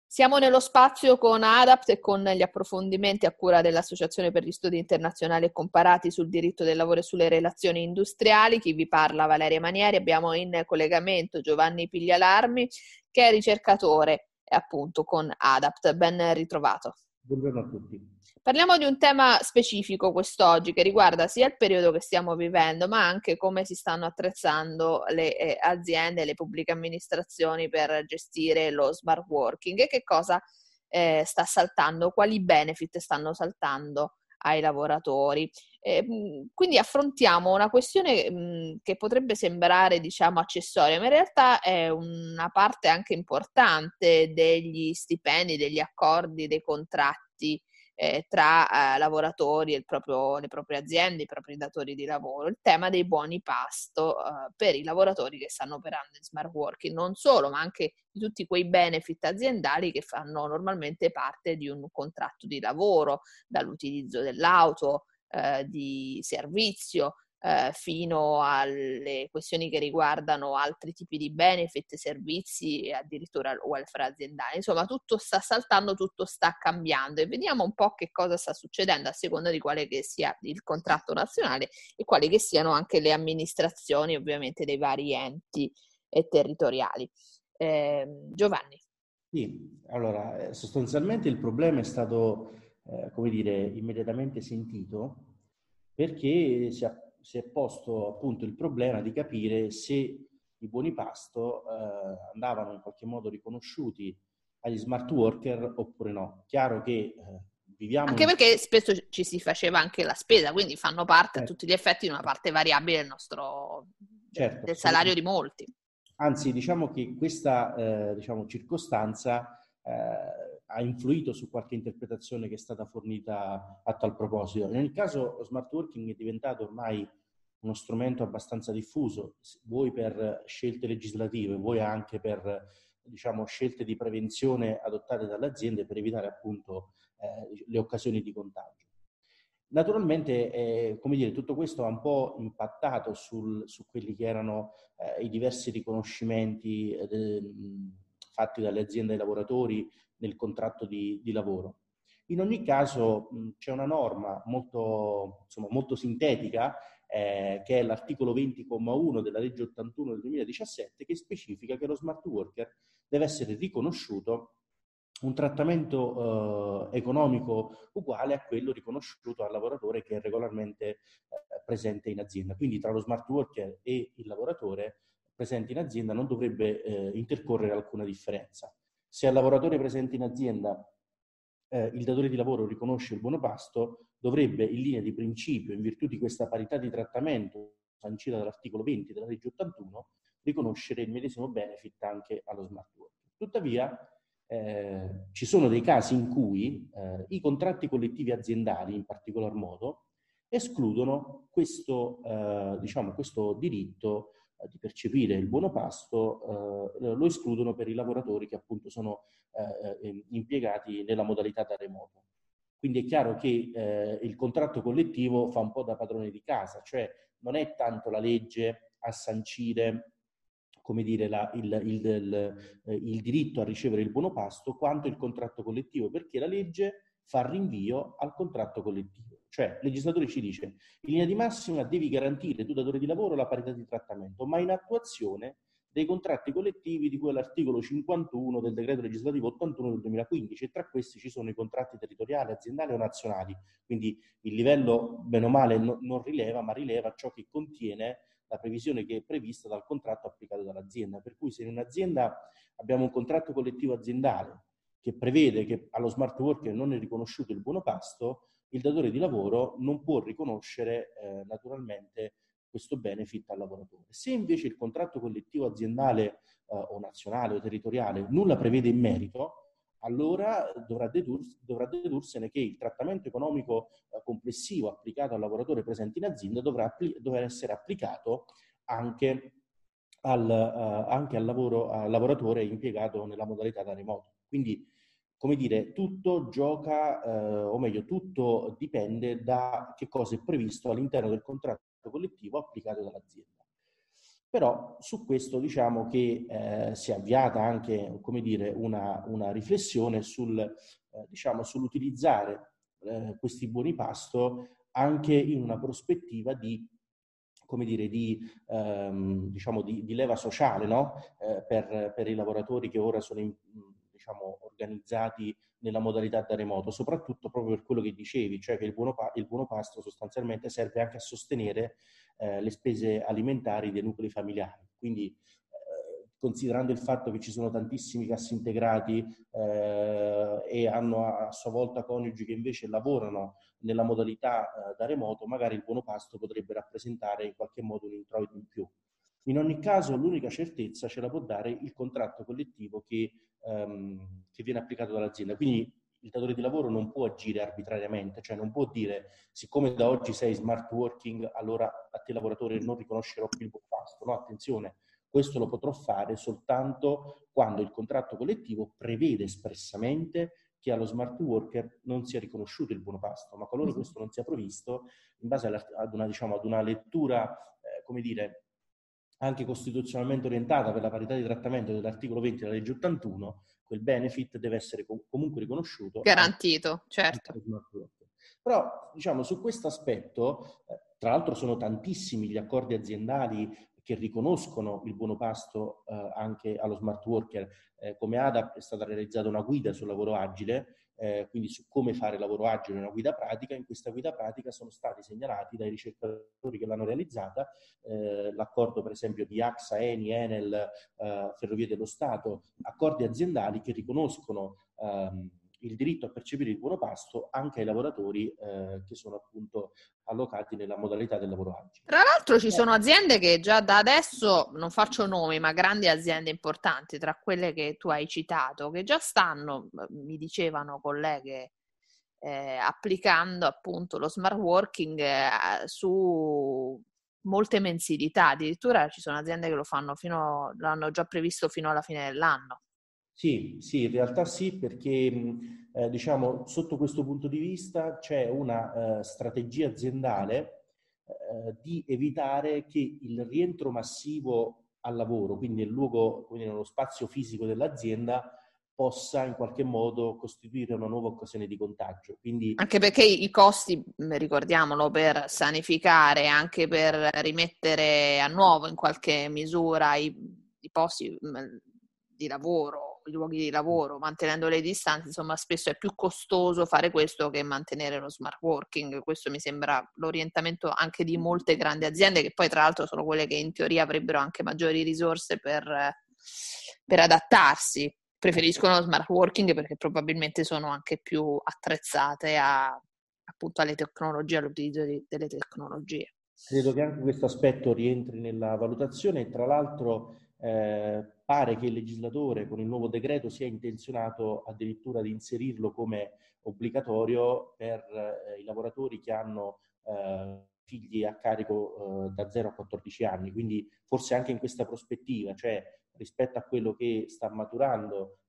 Siamo nello spazio con ADAPT e con gli approfondimenti a cura dell'Associazione per gli Studi Internazionali e Comparati sul diritto del lavoro e sulle relazioni industriali. Chi vi parla, Valeria Manieri. Abbiamo in collegamento Giovanni Piglialarmi, che è ricercatore appunto con ADAPT. Ben ritrovato. Buongiorno a tutti. Parliamo di un tema specifico quest'oggi che riguarda sia il periodo che stiamo vivendo, ma anche come si stanno attrezzando le aziende e le pubbliche amministrazioni per gestire lo smart working e che cosa sta saltando, quali benefit stanno saltando ai lavoratori. Quindi affrontiamo una questione che potrebbe sembrare, diciamo, accessoria, ma in realtà è una parte anche importante degli stipendi, degli accordi, dei contratti tra lavoratori e le proprie aziende, i propri datori di lavoro, il tema dei buoni pasto per i lavoratori che stanno operando in smart working, non solo, ma anche di tutti quei benefit aziendali che fanno normalmente parte di un contratto di lavoro, dall'utilizzo dell'auto, di servizio, fino alle questioni che riguardano altri tipi di benefit, servizi e addirittura il welfare aziendale. Insomma, tutto sta saltando, tutto sta cambiando e vediamo un po' che cosa sta succedendo a seconda di quale che sia il contratto nazionale e quali che siano anche le amministrazioni, ovviamente, dei vari enti territoriali. Giovanni. Sì, allora, sostanzialmente il problema è stato, come dire, immediatamente sentito perché si è posto appunto il problema di capire se i buoni pasto andavano in qualche modo riconosciuti agli smart worker oppure no. Chiaro che viviamo in Anche un... perché spesso ci si faceva anche la spesa, quindi fanno parte a Eh, tutti gli effetti di una parte variabile certo, del salario di assolutamente. molti. Anzi, diciamo che questa diciamo, circostanza ha influito su qualche interpretazione che è stata fornita a tal proposito. In ogni caso, lo smart working è diventato ormai uno strumento abbastanza diffuso, vuoi per scelte legislative, vuoi anche per diciamo, scelte di prevenzione adottate dalle aziende per evitare appunto le occasioni di contagio. Naturalmente, come dire, tutto questo ha un po' impattato su quelli che erano i diversi riconoscimenti fatti dalle aziende ai lavoratori nel contratto di lavoro. In ogni caso c'è una norma molto, insomma, molto sintetica che è l'articolo 20,1 della legge 81 del 2017 che specifica che lo smart worker deve essere riconosciuto un trattamento economico uguale a quello riconosciuto al lavoratore che è regolarmente presente in azienda. Quindi tra lo smart worker e il lavoratore presente in azienda non dovrebbe intercorrere alcuna differenza. Se al lavoratore presente in azienda il datore di lavoro riconosce il buono pasto, dovrebbe in linea di principio, in virtù di questa parità di trattamento sancita dall'articolo 20 della legge 81, riconoscere il medesimo benefit anche allo smart worker. Tuttavia, ci sono dei casi in cui i contratti collettivi aziendali, in particolar modo, escludono questo, diciamo, questo diritto di percepire il buono pasto, lo escludono per i lavoratori che appunto sono impiegati nella modalità da remoto. Quindi è chiaro che il contratto collettivo fa un po' da padrone di casa, cioè non è tanto la legge a sancire come dire, il diritto a ricevere il buono pasto, quanto il contratto collettivo, perché la legge fa rinvio al contratto collettivo. Cioè, il legislatore ci dice, in linea di massima devi garantire tu datore di lavoro la parità di trattamento, ma in attuazione dei contratti collettivi di cui all'articolo 51 del decreto legislativo 81 del 2015 e tra questi ci sono i contratti territoriali, aziendali o nazionali. Quindi il livello, bene o male, non rileva, ma rileva ciò che contiene la previsione che è prevista dal contratto applicato dall'azienda. Per cui se in un'azienda abbiamo un contratto collettivo aziendale che prevede che allo smart worker non è riconosciuto il buono pasto, il datore di lavoro non può riconoscere naturalmente questo benefit al lavoratore. Se invece il contratto collettivo aziendale o nazionale o territoriale nulla prevede in merito, allora dovrà dedursene che il trattamento economico complessivo applicato al lavoratore presente in azienda dovrà essere applicato anche al lavoratore impiegato nella modalità da remoto. Quindi, come dire, tutto gioca, o meglio, tutto dipende da che cosa è previsto all'interno del contratto collettivo applicato dall'azienda. Però su questo diciamo che si è avviata anche, come dire, una riflessione diciamo, sull'utilizzare questi buoni pasto anche in una prospettiva di, come dire, diciamo di leva sociale, no? Per i lavoratori che ora sono diciamo, organizzati nella modalità da remoto, soprattutto proprio per quello che dicevi, cioè che il buono pasto sostanzialmente serve anche a sostenere le spese alimentari dei nuclei familiari. Quindi considerando il fatto che ci sono tantissimi cassintegrati e hanno a sua volta coniugi che invece lavorano nella modalità da remoto, magari il buono pasto potrebbe rappresentare in qualche modo un introito in più. In ogni caso, l'unica certezza ce la può dare il contratto collettivo che viene applicato dall'azienda. Quindi il datore di lavoro non può agire arbitrariamente, cioè non può dire siccome da oggi sei smart working, allora a te lavoratore non riconoscerò più il buon pasto. No, attenzione, questo lo potrò fare soltanto quando il contratto collettivo prevede espressamente che allo smart worker non sia riconosciuto il buono pasto, ma qualora questo non sia previsto, in base diciamo, ad una lettura, come dire, anche costituzionalmente orientata per la parità di trattamento dell'articolo 20 della legge 81, quel benefit deve essere comunque riconosciuto Garantito, anche certo. allo smart worker. Però, diciamo, su questo aspetto, tra l'altro sono tantissimi gli accordi aziendali che riconoscono il buono pasto anche allo smart worker. Come ADAP è stata realizzata una guida sul lavoro agile, quindi su come fare lavoro agile, una guida pratica. In questa guida pratica sono stati segnalati dai ricercatori che l'hanno realizzata l'accordo per esempio di AXA, ENI, Enel, Ferrovie dello Stato, accordi aziendali che riconoscono il diritto a percepire il buono pasto anche ai lavoratori che sono appunto allocati nella modalità del lavoro agile. Tra l'altro ci sono aziende che già da adesso, non faccio nomi, ma grandi aziende importanti, tra quelle che tu hai citato, che già stanno, mi dicevano colleghe, applicando appunto lo smart working su molte mensilità. Addirittura ci sono aziende che l'hanno già previsto fino alla fine dell'anno. Sì, sì, in realtà sì, perché diciamo sotto questo punto di vista c'è una strategia aziendale di evitare che il rientro massivo al lavoro, quindi nel luogo, quindi nello spazio fisico dell'azienda, possa in qualche modo costituire una nuova occasione di contagio. Quindi, Anche perché i costi, ricordiamolo, per sanificare, anche per rimettere a nuovo in qualche misura i posti di lavoro, i luoghi di lavoro, mantenendo le distanze, insomma, spesso è più costoso fare questo che mantenere lo smart working. Questo mi sembra l'orientamento anche di molte grandi aziende, che poi tra l'altro sono quelle che in teoria avrebbero anche maggiori risorse per adattarsi. Preferiscono lo smart working perché probabilmente sono anche più attrezzate appunto alle tecnologie, all'utilizzo delle tecnologie. credo che anche questo aspetto rientri nella valutazione e tra l'altro pare che il legislatore con il nuovo decreto sia intenzionato addirittura di inserirlo come obbligatorio per i lavoratori che hanno figli a carico da 0 a 14 anni, quindi forse anche in questa prospettiva, cioè rispetto a quello che sta maturando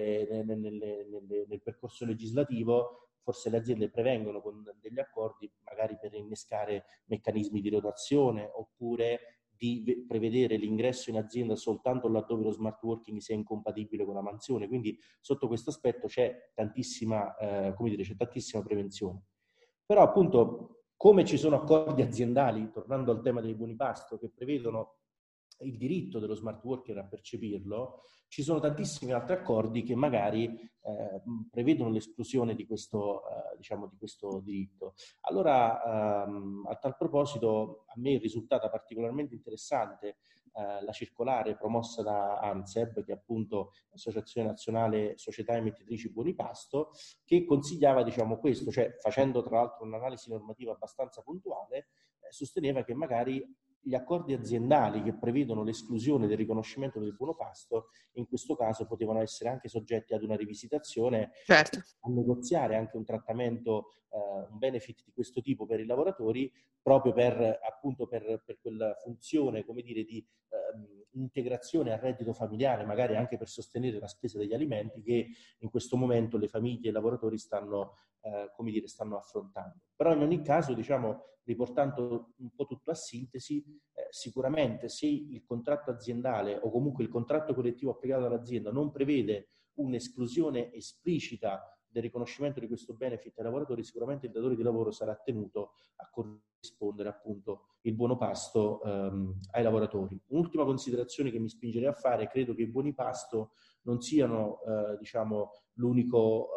nel percorso legislativo, forse le aziende prevengono con degli accordi magari per innescare meccanismi di rotazione oppure di prevedere l'ingresso in azienda soltanto laddove lo smart working sia incompatibile con la mansione. Quindi sotto questo aspetto c'è tantissima, come dire, c'è tantissima prevenzione. Però appunto come ci sono accordi aziendali, tornando al tema dei buoni pasto, che prevedono il diritto dello smart worker a percepirlo, ci sono tantissimi altri accordi che magari prevedono l'esclusione di questo, diciamo, di questo diritto. Allora, a tal proposito, a me è risultata particolarmente interessante la circolare promossa da ANSEB, che è appunto l'Associazione Nazionale Società Emettitrici Buoni Pasto, che consigliava, diciamo, questo, cioè facendo tra l'altro un'analisi normativa abbastanza puntuale, sosteneva che magari gli accordi aziendali che prevedono l'esclusione del riconoscimento del buono pasto in questo caso potevano essere anche soggetti ad una rivisitazione, Certo. a negoziare anche un trattamento, un benefit di questo tipo per i lavoratori, proprio per appunto per quella funzione, come dire, di integrazione al reddito familiare, magari anche per sostenere la spesa degli alimenti che in questo momento le famiglie e i lavoratori stanno affrontando. Però in ogni caso, riportando un po' tutto a sintesi, sicuramente se il contratto aziendale o comunque il contratto collettivo applicato dall'azienda non prevede un'esclusione esplicita del riconoscimento di questo benefit ai lavoratori, sicuramente il datore di lavoro sarà tenuto a corrispondere appunto il buono pasto ai lavoratori. Un'ultima considerazione che mi spingerei a fare: credo che i buoni pasto non siano l'unico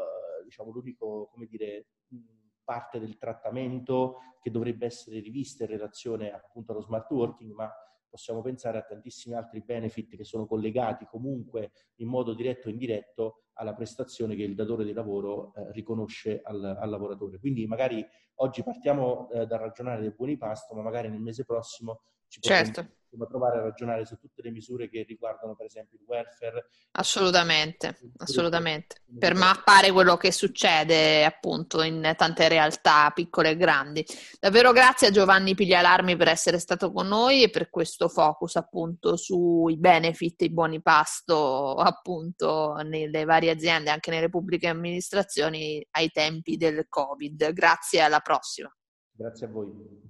parte del trattamento che dovrebbe essere rivista in relazione appunto allo smart working, ma possiamo pensare a tantissimi altri benefit che sono collegati comunque in modo diretto o indiretto alla prestazione che il datore di lavoro riconosce al lavoratore. Quindi magari oggi partiamo dal ragionare dei buoni pasto, ma magari nel mese prossimo ci potremo provare a ragionare su tutte le misure che riguardano per esempio il welfare. Assolutamente. Per mappare quello che succede appunto in tante realtà piccole e grandi. Davvero grazie a Giovanni Piglialarmi per essere stato con noi e per questo focus appunto sui benefit, i buoni pasto appunto nelle varie aziende, anche nelle pubbliche amministrazioni ai tempi del Covid. Grazie, alla prossima. Grazie a voi.